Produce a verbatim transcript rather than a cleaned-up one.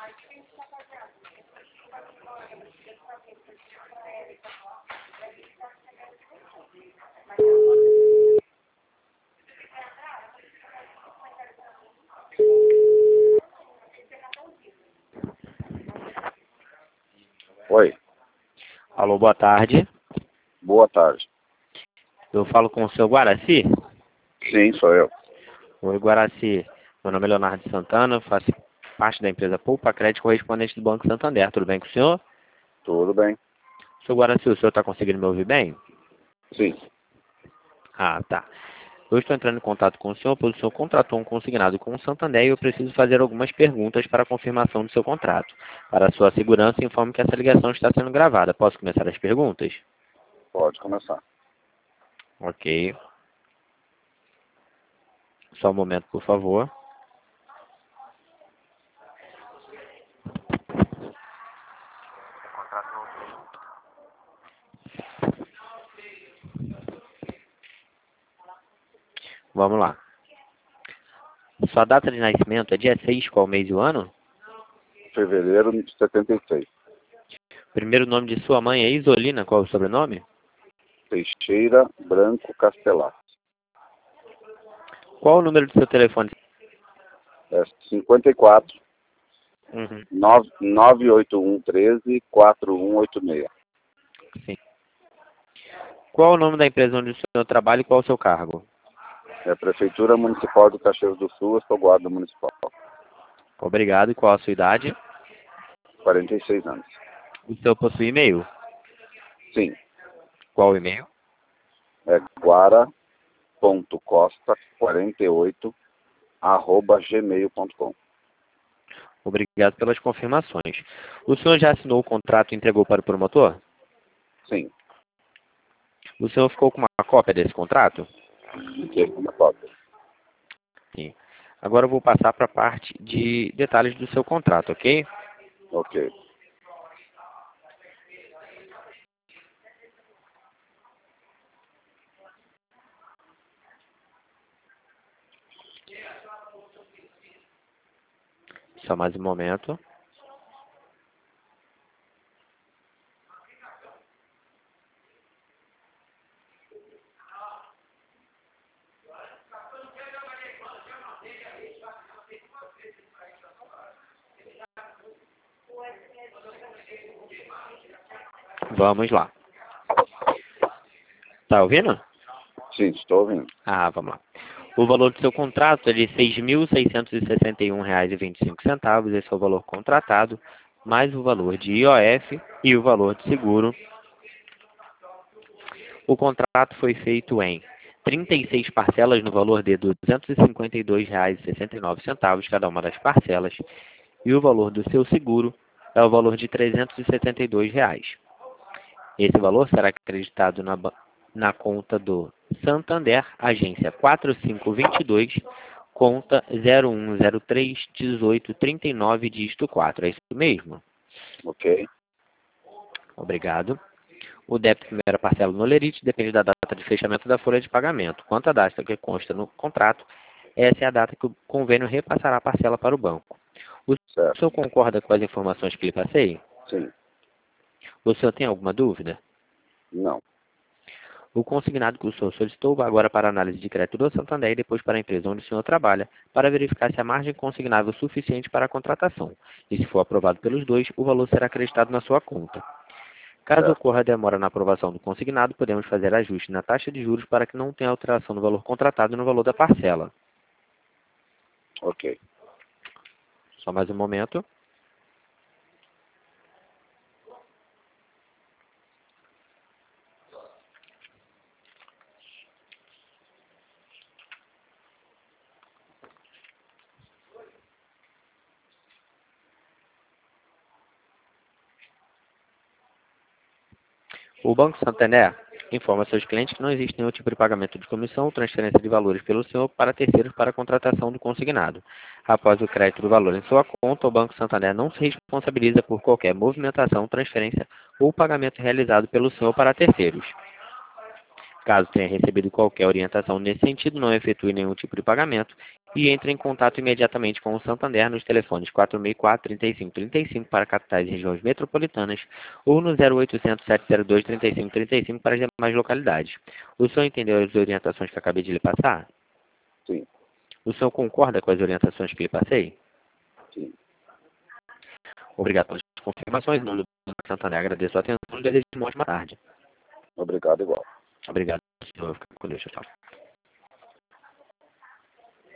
Oi, Alô, boa tarde. boa tarde. Eu falo com o seu Guaraci? Sim, sou eu. Oi, Guaraci. Meu nome é Leonardo Santana, faço parte da empresa Poupa Crédito, correspondente do Banco Santander. Tudo bem com o senhor? Tudo bem? Seu Guaraci, o senhor está conseguindo me ouvir bem? Sim, Ah, tá. Eu estou entrando em contato com o senhor, pois o senhor contratou um consignado com o Santander e eu preciso fazer algumas perguntas para a confirmação do seu contrato. Para a sua segurança, informe que essa ligação está sendo gravada. Posso começar as perguntas? pode começar. Ok. Só um momento, por favor. Vamos lá. Sua data de nascimento é dia seis, qual mês e o ano? Fevereiro de setenta e seis. Primeiro nome de sua mãe é Isolina, qual é o sobrenome? Teixeira Branco Castelar. Qual o número do seu telefone? É cinquenta e quatro, Uhum, nove oito um treze, quatro um oito seis. sim. Qual o nome da empresa onde o senhor trabalha e qual o seu cargo? É a Prefeitura Municipal do Caxias do Sul, eu sou guarda municipal. Obrigado. E qual a sua idade? quarenta e seis anos. O senhor possui e-mail? Sim, Qual o e-mail? é guara.costa quarenta e oito arroba gmail ponto com. Obrigado pelas confirmações. O senhor já assinou o contrato e entregou para o promotor? Sim, O senhor ficou com uma cópia desse contrato? fiquei com uma cópia. Sim. Agora eu vou passar para a parte de detalhes do seu contrato, ok? Ok. Só mais um momento. Vamos lá. Tá ouvindo? Sim, estou ouvindo. Ah, vamos lá. O valor do seu contrato é de seis mil seiscentos e sessenta e um reais e vinte e cinco centavos. Esse é o valor contratado, mais o valor de I O F e o valor de seguro. O contrato foi feito em trinta e seis parcelas no valor de duzentos e cinquenta e dois reais e sessenta e nove centavos cada uma das parcelas. E o valor do seu seguro é o valor de trezentos e setenta e dois reais. Esse valor será acreditado na, ba- na conta do Santander, agência quatro cinco dois dois, conta zero um zero três, dezoito, trinta e nove, dígito quatro. É isso mesmo? Ok. Obrigado. O débito primeira parcela no Lerite depende da data de fechamento da folha de pagamento. Quanto à data que consta no contrato, essa é a data que o convênio repassará a parcela para o banco. O Certo. senhor concorda com as informações que lhe passei? Sim. O senhor tem alguma dúvida? Não. O consignado que o senhor solicitou vai agora para a análise de crédito do Santander e depois para a empresa onde o senhor trabalha, para verificar se a margem consignável é suficiente para a contratação. E se for aprovado pelos dois, o valor será acreditado na sua conta. Caso Certo. ocorra demora na aprovação do consignado, podemos fazer ajuste na taxa de juros para que não tenha alteração no valor contratado e no valor da parcela. Ok. Só mais um momento. O Banco Santander informa seus clientes que não existe nenhum tipo de pagamento de comissão ou transferência de valores pelo senhor para terceiros para a contratação do consignado. Após o crédito do valor em sua conta, o Banco Santander não se responsabiliza por qualquer movimentação, transferência ou pagamento realizado pelo senhor para terceiros. Caso tenha recebido qualquer orientação nesse sentido, não efetue nenhum tipo de pagamento e entre em contato imediatamente com o Santander nos telefones quatro seis quatro, trinta e cinco, trinta e cinco para capitais e regiões metropolitanas ou no zero oitocentos, sete zero dois, trinta e cinco, trinta e cinco para as demais localidades. O senhor entendeu as orientações que acabei de lhe passar? Sim, O senhor concorda com as orientações que lhe passei? sim. Obrigado pelas confirmações. Em nome do Banco Santander, agradeço a atenção e desejo uma ótima tarde. Obrigado igual. Obrigado, senhor. Fica com Deus. Tchau.